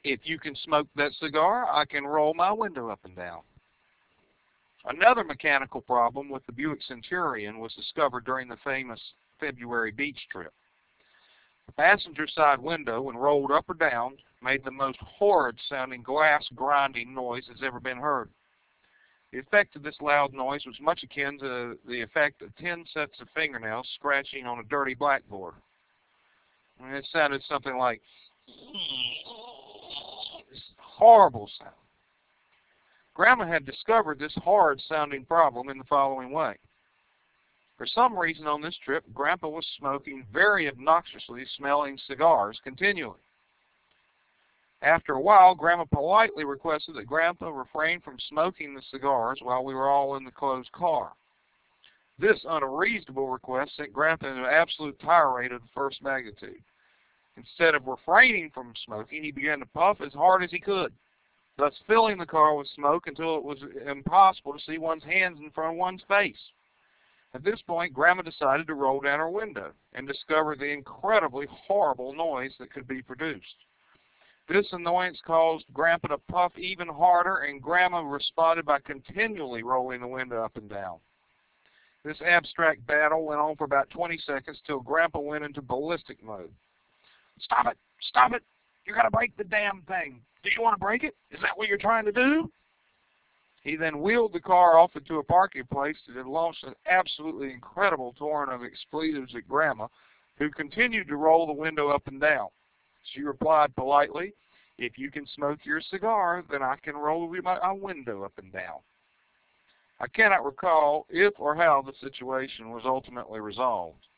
If you can smoke that cigar, I can roll my window up and down. Another mechanical problem with the Buick Centurion was discovered during the famous February beach trip. The passenger side window, when rolled up or down, made the most horrid sounding glass grinding noise that's ever been heard. The effect of this loud noise was much akin to the effect of 10 sets of fingernails scratching on a dirty blackboard. And it sounded something like this horrible sound. Grandma had discovered this horrid sounding problem in the following way. For some reason on this trip, Grandpa was smoking very obnoxiously smelling cigars continually. After a while, Grandma politely requested that Grandpa refrain from smoking the cigars while we were all in the closed car. This unreasonable request sent Grandpa into an absolute tirade of the first magnitude. Instead of refraining from smoking, he began to puff as hard as he could, thus filling the car with smoke until it was impossible to see one's hands in front of one's face. At this point, Grandma decided to roll down her window and discover the incredibly horrible noise that could be produced. This annoyance caused Grandpa to puff even harder, and Grandma responded by continually rolling the window up and down. This abstract battle went on for about 20 seconds till Grandpa went into ballistic mode. "Stop it! Stop it! You're going to break the damn thing. Do you want to break it? Is that what you're trying to do?" He then wheeled the car off into a parking place and launched an absolutely incredible torrent of expletives at Grandma, who continued to roll the window up and down. She replied politely, "If you can smoke your cigar, then I can roll my window up and down." I cannot recall if or how the situation was ultimately resolved.